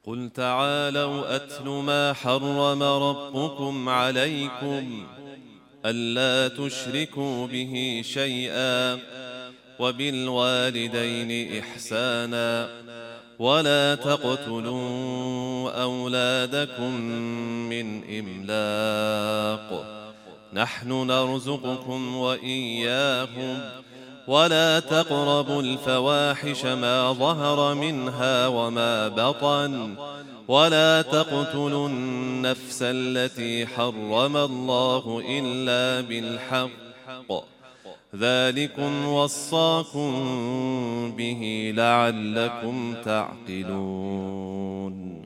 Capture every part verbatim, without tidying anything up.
قل تعالوا أتل ما حرم ربكم عليكم ألا تشركوا به شيئا وبالوالدين إحسانا ولا تقتلوا أولادكم من إملاق نحن نرزقكم وإياهم ولا تقربوا الفواحش ما ظهر منها وما بطن ولا تقتلوا النفس التي حرم الله إلا بالحق ذلكم وصاكم به لعلكم تعقلون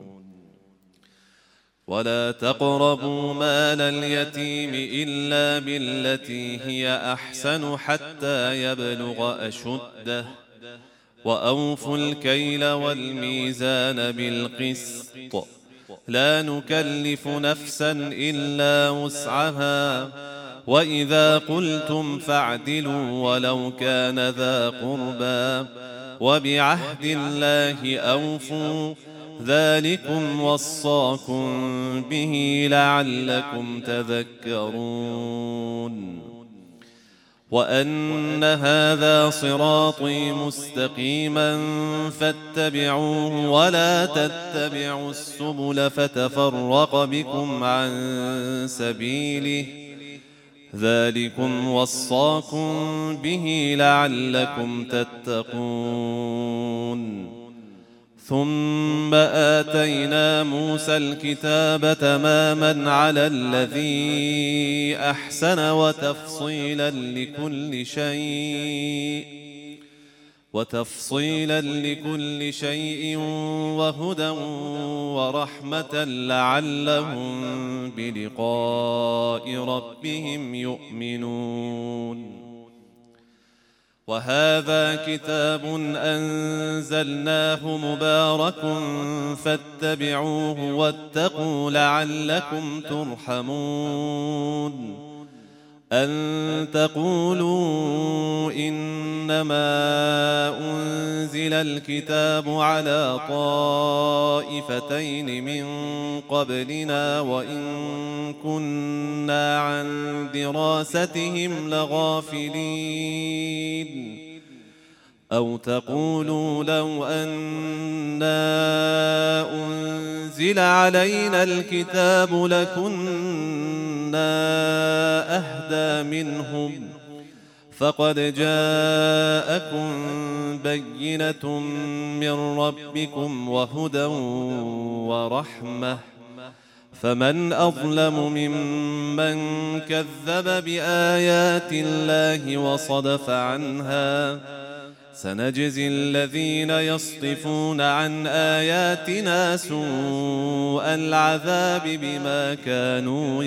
ولا تقربوا مال اليتيم إلا بالتي هي أحسن حتى يبلغ أشده وأوفوا الكيل والميزان بالقسط لا نكلف نفسا إلا وسعها وإذا قلتم فاعدلوا ولو كان ذا قربى وبعهد الله أوفوا ذلكم وصاكم به لعلكم تذكرون وأن هذا صراطي مستقيما فاتبعوه ولا تتبعوا السبل فتفرق بكم عن سبيله ذلكم وصاكم به لعلكم تتقون ثم آتينا موسى الكتاب تماما على الذي أحسن وتفصيلا لكل شيء وتفصيلا لكل شيء وهدى ورحمة لعلهم بلقاء ربهم يؤمنون وهذا كتاب أنزلناه مبارك فاتبعوه واتقوا لعلكم ترحمون أن تقولوا إنما أنزل الكتاب على طائفتين من قبلنا وإن كنا عن دراستهم لغافلين أو تقولوا لو أنا أنزل علينا الكتاب لكنا أهدى منهم فقد جاءكم بينة من ربكم وهدى ورحمة فمن أظلم ممن كذب بآيات الله وصدف عنها سنجزي الذين يصدفون عن آياتنا سوء العذاب بما كانوا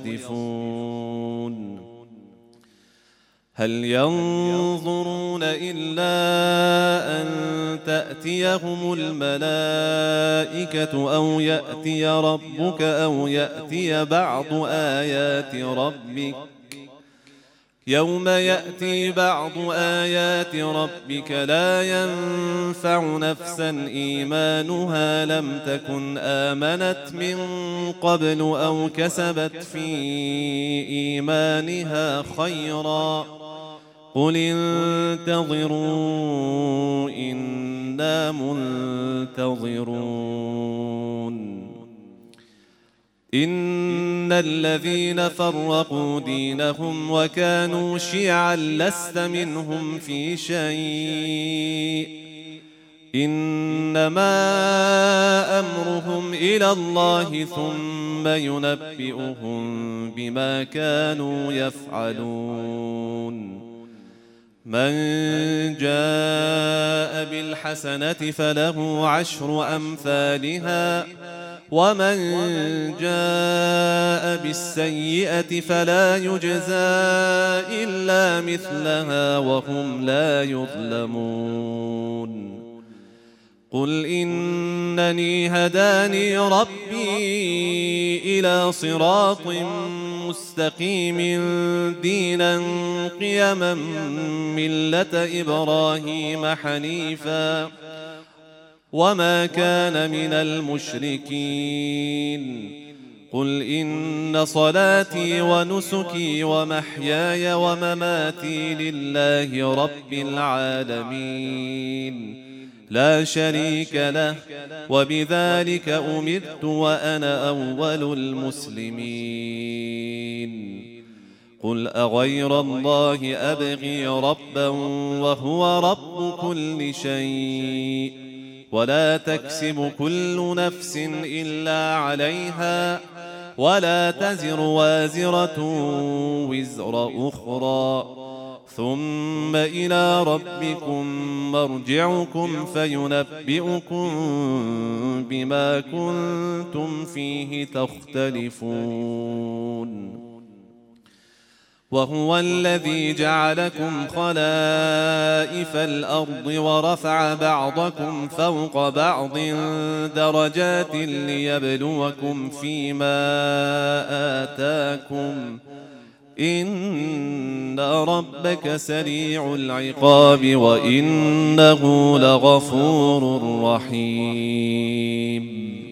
يصدفون هل ينظرون إلا أن تأتيهم الملائكة أو يأتي ربك أو يأتي بعض آيات ربك يوم يأتي بعض آيات ربك لا ينفع نفسا إيمانها لم تكن آمنت من قبل أو كسبت في إيمانها خيرا قل انتظروا إنا منتظرون إن الذين فرقوا دينهم وكانوا شيعا لست منهم في شيء إنما أمرهم إلى الله ثم ينبئهم بما كانوا يفعلون من جاء بالحسنة فله عشر أمثالها ومن جاء بالسيئة فلا يجزى إلا مثلها وهم لا يظلمون قل إنني هداني ربي إلى صراط مستقيم دينا قيما ملة إبراهيم حنيفا وما كان من المشركين قل إن صلاتي ونسكي ومحياي ومماتي لله رب العالمين لا شريك له وبذلك أمرت وأنا أول المسلمين قل أغير الله أبغي ربا وهو رب كل شيء ولا تكسب كل نفس إلا عليها ولا تزر وازرة وزر أخرى ثم إلى ربكم مرجعكم فينبئكم بما كنتم فيه تختلفون وهو الذي جعلكم خلائف الأرض ورفع بعضكم فوق بعض درجات ليبلوكم فيما آتاكم إن ربك سريع العقاب وإنه لغفور رحيم